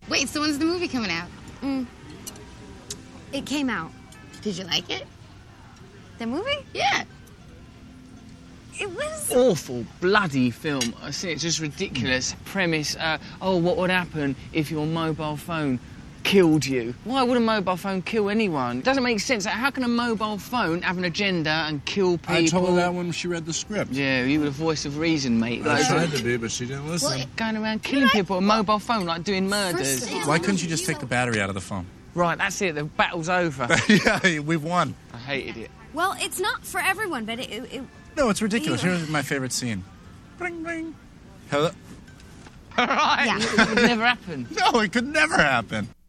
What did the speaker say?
Wait, so when's the movie coming out? It came out. Did you like it? The movie? Yeah. It was... Awful, bloody film. I see, it's just ridiculous. Premise, what would happen if your mobile phone killed you? Why would a mobile phone kill anyone? It doesn't make sense. How can a mobile phone have an agenda and kill people? I told her that when she read the script. Yeah, you were the voice of reason, mate. I tried to be, but she didn't listen. Well, going around killing people with a mobile phone, like doing murders. Why couldn't you just take the battery out of the phone? Right, that's it. The battle's over. Yeah, we've won. I hated it. Well, it's not for everyone, but it No, it's ridiculous. Here's my favorite scene. Bling, bling. Hello? Right, Yeah. it would never happen. No, it could never happen.